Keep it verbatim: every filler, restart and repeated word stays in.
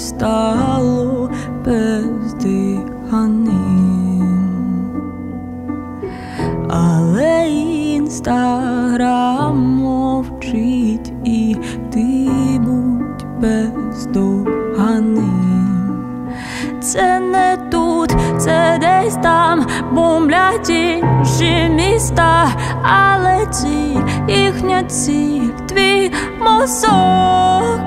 стало бездиханим. Але Інстаграм мовчить, і ти будь бездоганним. Це не тут, це десь там бомблять інші міста, але ціль, їхня ціль, твій мозок.